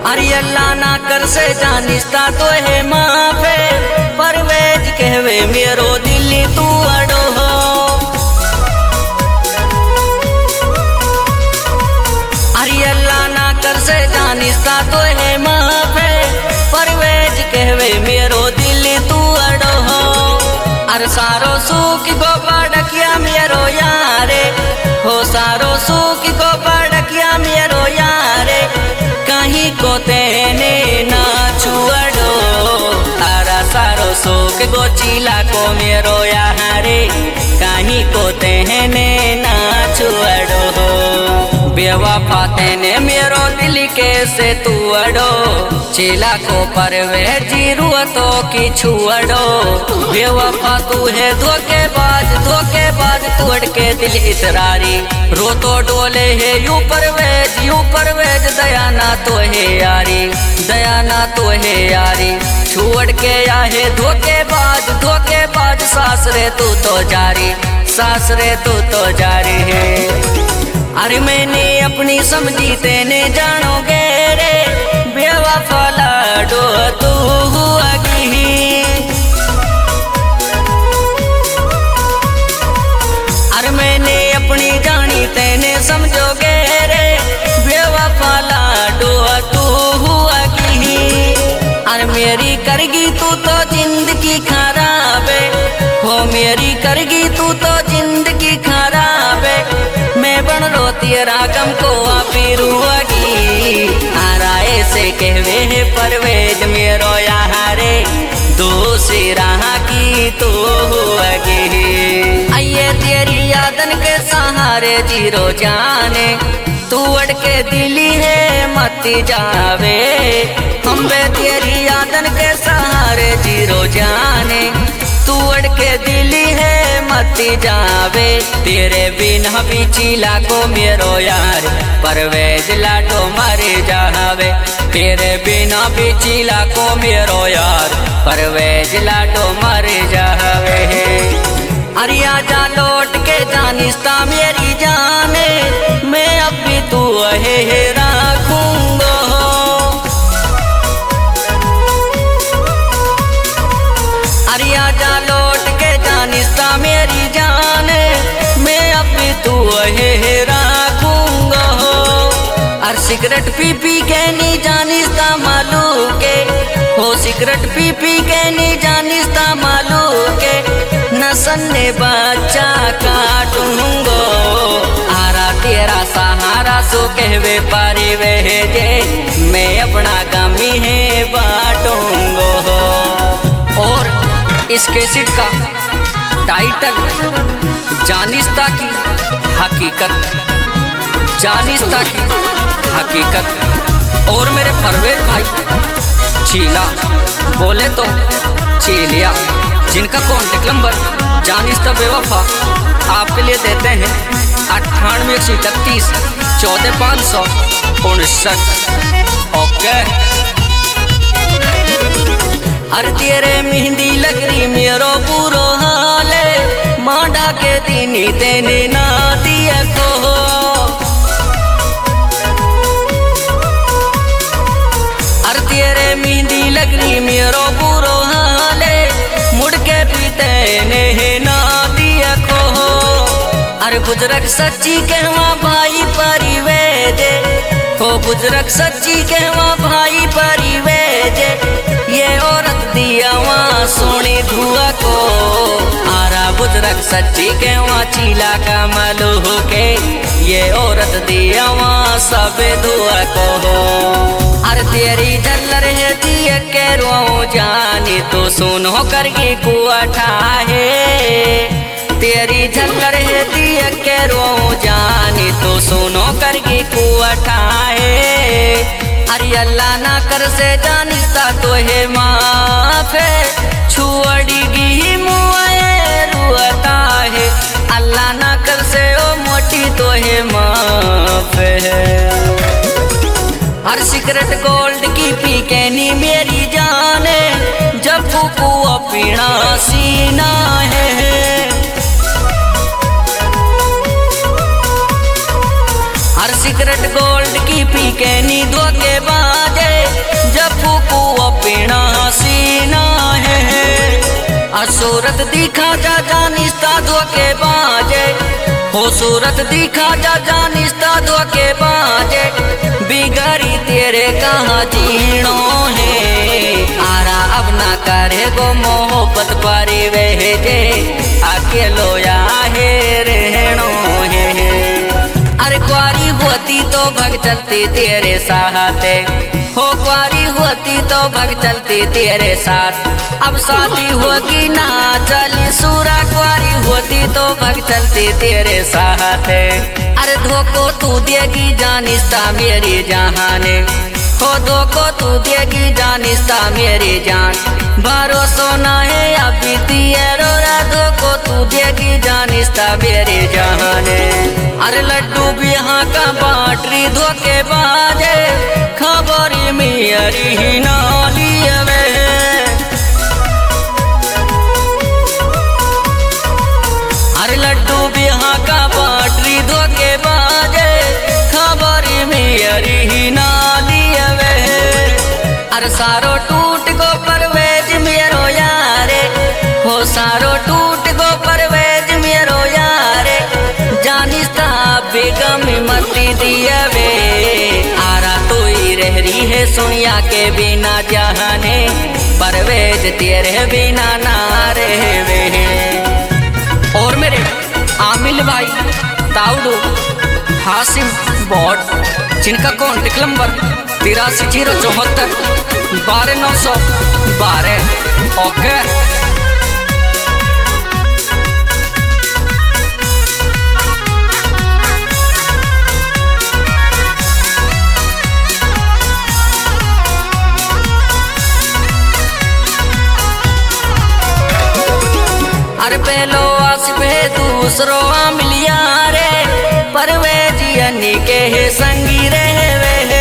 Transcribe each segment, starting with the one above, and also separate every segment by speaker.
Speaker 1: अरे अल्लाह ना कर से जानिस्ता तो है माफे परवेज कहवे मेरो दिल्ली तू अड़ो हो। अरे अल्लाह ना कर से जानिस्ता तो है माफे परवेज कहवे मेरो दिल्ली तू अड़ो हो। अरे सारो सुख गोबा डकिया मेरो यारे हो सारो सुख गोबा डकिया मेरो यारे कहीं को तेने ना छुअड़ो। तारा सारो सुख गोचिला को मेरो यारे कहीं को तेने ना छुअड़ो। बेवफा तेने मेरो दिल के से तू अड़ो चीला को परवेजी रुअतो की छुअड़ो। बेवफा तू है धोखेबाज तू अड़के दिल इतरारी रो तो डोले है यू परवेज दया ना तो है यारी छुअड़ के या है धोखेबाज सासरे तू तो जारी है। अरे मैंने अपनी समझी तेने जानोगे रे बेवफा लाडो तू अगी। अरे मैंने अपनी जानी तेने समझोगे रे बेवफा लाडो तू अगी। अरे मेरी करगी तू तो जिंदगी खराब हो मेरी करगी तू तो जिंदगी खराब मैं बन रोती रागम को आपी रुआगी। आराए से कहवे है परवेज मेरो यारे दूसरी राह की तू हुआगी। आइए तेरी यादन के सहारे जीरो जाने तू अड़के दिली है मत जावे। हम बे तेरी यादन के सहारे जीरो जाने तू अड़के दिली है मत जावे। तेरे बिना भी चीला को मेरो यार परवेज लाडो मर जावे। तेरे बिना भी चीला को मेरो यार परवेज लाडो मर जावे। अरे आजा लौट के जानिस्ता मेरी जाने मैं अब भी तू है राखूंगा। अरे आजा लौट के जानिस्ता मेरी जाने मैं अब भी तू है राखूंगा। और सिगरेट पी के नहीं जानिस्ता मालू के हो सिगरेट पी के नहीं जानिस्ता मालू के नसन्ने बच्चा काटूंगो। आरा तेरा सहारा सो कहवे पारी वे जे मैं अपना गमी है बांटूंगो। और इस कैसेट का टाइटल जानिस्ता की हकीकत और मेरे परवेज भाई चीला बोले तो चीलिया जिनका कॉन्टेक्ट नंबर जानिस्ता बेवफा आपके लिए देते हैं 98 131 14 559। ओके। अरे तेरे मेहंदी लग रही मेरो बुरो हाले मांडा के दीनी तेने ना दिया को। अरे तेरे मेहंदी लग रही मेरो बुरो हाले मुड़ के भी तेने ना दिया को। अरे बुजुर्ग सच्ची कहवा भाई परिवेज हो बुजुर्ग सच्ची कहवा भाई परिवेज ये औरत दिया वहाँ सोनी धुआ को। आरा बुजुर्ग सच्ची कहवा चीला का मालू के ये औरत दिया वहाँ सब धुआ को। अरे तेरी झल्लर है दिया के रो जानी तो सुनो करके कुआठा है। तेरी झल्लर है दिया के रो जानी तो सुनो करके कुआठा है। अरे अल्लाह ना कर से जानिस्ता तो है माफे छुअड़गी मुआए रुआता है। अल्लाह ना कर से ओ मोटी तो है माफे। हर सिगरेट गोल्ड की पी के नी मेरी जाने जब फूकू पीना सीना है। हर सिगरेट गोल्ड की पी के नी धोखे बाजे सूरत दिखा जा जानिस्ता धोखे बाजे, हो सूरत दिखा जा जानिस्ता धोखे बाजे, बिगड़ी तेरे कहाँ जीणो है, आरा अब ना करे गो मोहब्बत पारी वेजे, अकेलो या है रहनो है। अरे कुआरी होती तो भग चलती तेरे साथ, हो कुआरी होती तो भग चलती तेरे साथ, अब शादी होगी ना चली सूरा, कुआरी होती तो भग चलती तेरे साथ। अरे धोखो तू देगी जानिस्ता मेरी जहाने, हो धोखो तू देगी जानिस्ता मेरी जान, भरोसा ना है अभी तेरो, धोखो तू देगी जानिस्ता मेरी जहाने। अरे लड्डू भी यहाँ का बाटरी धोखे बाजे, खबरी मेरी ही नाली में, अरे लड्डू भी यहाँ का बाटरी धोखे बाजे, खबरी मेरी ही नाली में। अरे सारो टूट गो परवेज मेरो यारे, हो सारो टूट गो परवेज मेरो यारे, जानिस्ता बेगम मती दिया वे, आरा तो ही रह रही है सुनिया के बिना जहाने, परवेज तेरे बिना ना रहे वे। और मेरे आमिल भाई ताउडू हासिम बॉट, जिनका कॉन्टेक्ट नंबर 83 074 12 912। ओके अरे पहलो आसिफ है दूसरो मिलिया रे, परवेज यानी के है संगी रहे वे,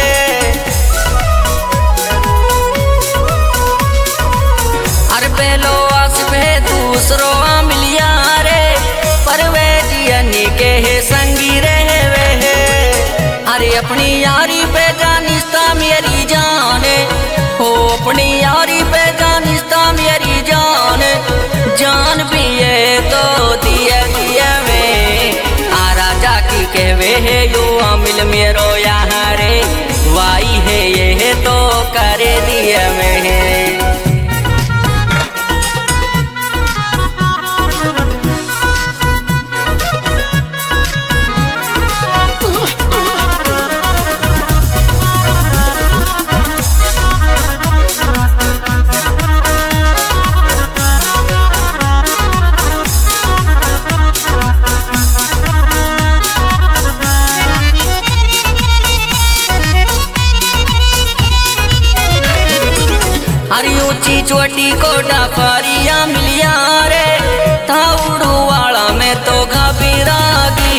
Speaker 1: अरे पहलो आसिफ है दूसरो मिलिया रे, परवेज यानी के है संगी रहे वे। अरे अपनी यारी पे जानिस्ता मेरी जाने, हो अपनी यारी पे जानिस्ता मेरी जाने, जान भी है तो दिया दिया में, आरा जाकी कहवे है यो अमिल मेरो यहाँ रे, वाई है ये तो करे दिया में। ऊंची चोटी को डाफारिया मिलिया रे, ताउड़ू वाला में तो घबरागी,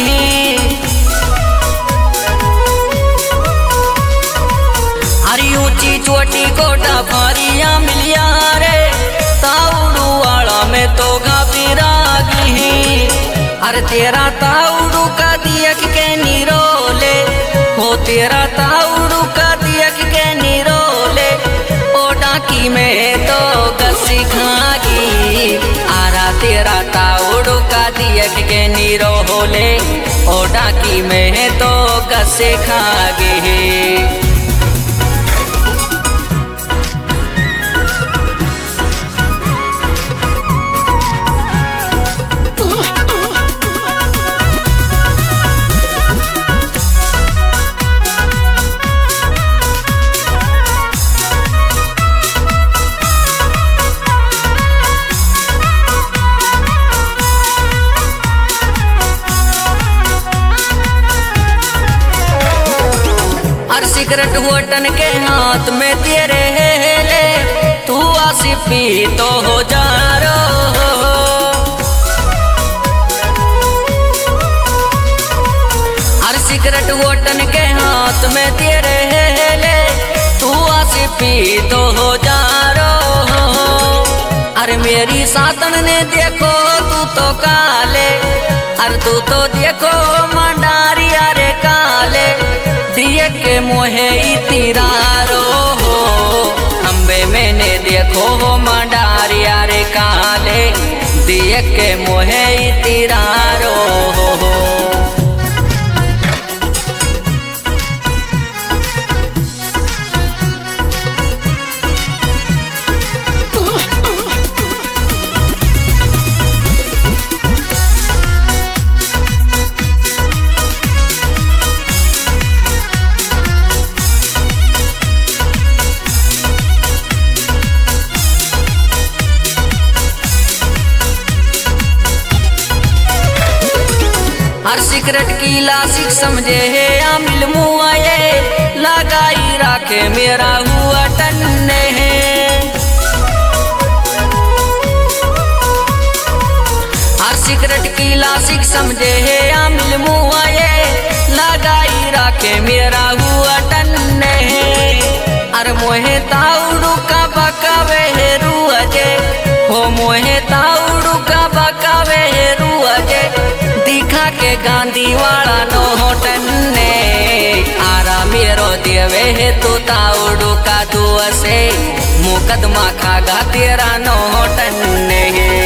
Speaker 1: अरे ऊंची चोटी को डाफारिया मिलिया रे, ताउड़ू वाला में तो घबरागी। अरे तेरा ताउड़ू का दियक के निरोले, हो तेरा ताउड़ू का दियक के निरोले, डाकी में तो गसी खागी, आरा तेरा ताउड़ू का दियक के नीरो होले, ओ डाकी में तो गसे खागी। सिगरेट होटन के हाथ में तेरे ले, तू आसिफी तो हो जा रो, अरे सिगरेट होटन के हाथ में तेरे ले, तू आसिफी तो हो जा रो। अरे मेरी सातन ने देखो तू तो काले, अरे तू तो देखो मंडारिया रे काले, दिए के मोहे इतिरारो हो, अम्बे मैंने देखो हो मंडारिया रे काले, देख के मोहे तिरारो हो। हर सिगरेट की लासिक समझे है आमिल मुआ ये लगाई राखे मेरा हुआ टन्ने है। हर सिगरेट की लासिक समझे है आमिल मुआ ये लगाई राखे मेरा हुआ टन्ने है। अरे मोहे ताउडू का बकावे है रुअजे हो मोहे ताउडू का बकावे है रुअजे दिखा के गांधी वाला नोटन ने आरा मेरो देवे है तो ताउडू का दुआ से मुकदमा खागा तेरा नोटन ने।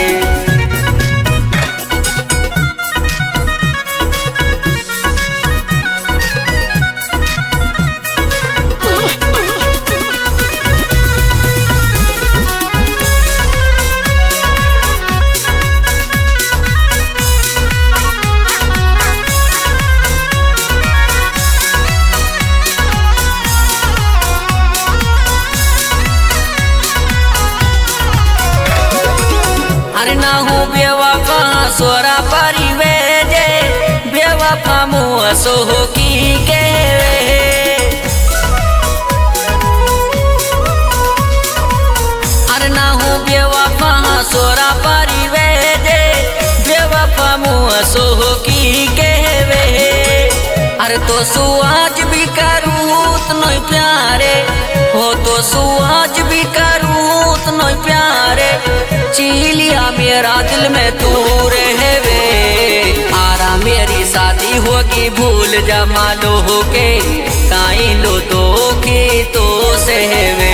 Speaker 1: अरे ना हूँ बेवफा सोरा परिवेजे बेवफा मुँह सोहो की के। अरे ना हूँ बेवफा सोरा परिवेजे बेवफा मुँह सोहो की के। अरे तो सुआज भी करूँ उतना प्यारे हो तो सुआज भी करूँ उतना प्यारे चिलिया मेरा दिल में तू रहे वे आरा मेरी शादी होगी भूल जमा लो के काई लो तो की तो से वे।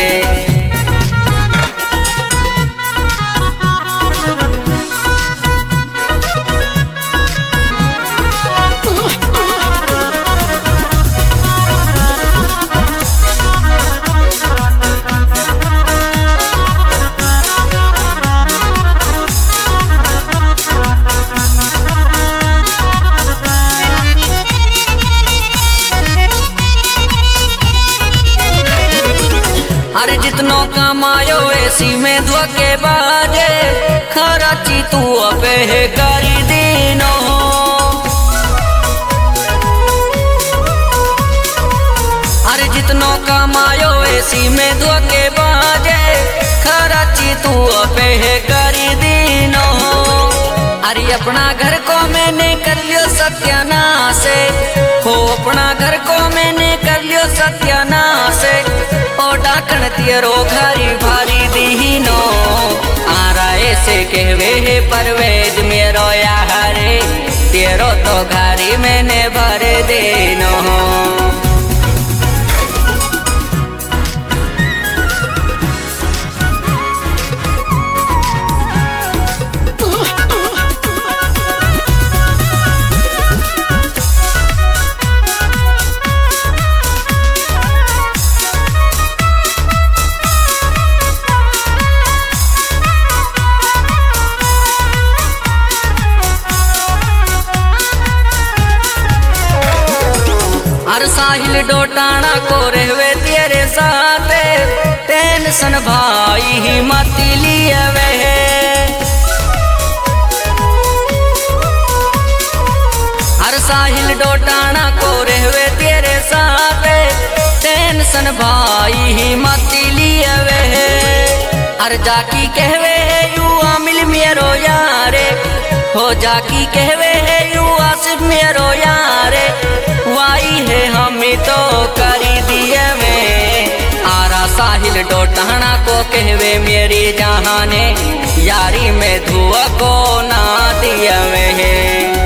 Speaker 1: अरे जितनो कमायो ऐसी में धोखे बाजे खराची तू अबे करी दीनो। अरे जितनो कमायो ऐसी में धोखे बाजे खराची तू अबे करी दीनो। अरे अपना घर को मैंने कर लियो सत्यानाश हो अपना घर को मैंने कर लियो सत्यानाश ओ डाकण तेरो घरी भारी दीनो आरा ऐसे कहवे है परवेज मेरो यारे तेरो तो घरी मैंने भर देनो। हर साहिल डोटाना को रहवे तेरे साथ टेंशन भाई ही मत लिए वे। हर साहिल डोटाना को रहवे तेरे साथ टेंशन भाई ही मत लिए वे। हर जाकी कहवे यू आमिल मेरो यारे हो जाकी कहवे यू आसिफ मेरो यारे वाई है हमें तो करी दिए में आरा साहिल डोटाना को कहवे मेरी जहाने यारी में धुआ को ना दिया में।